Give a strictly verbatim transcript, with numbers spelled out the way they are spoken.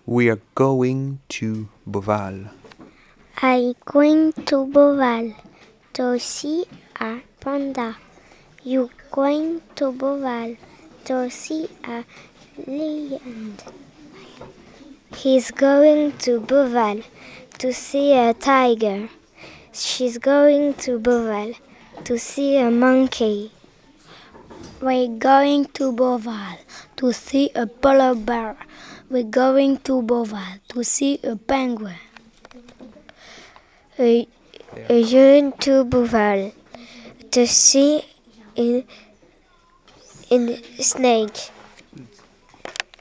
We are going to Beauval. I'm going to Beauval to see a panda. You going to Beauval to see a lion. He's going to Beauval to see a tiger. She's going to Beauval to see a monkey. We're going to Beauval to see a polar bear. We're going to Beauval to see a penguin. We're going to Beauval to see a, a snake.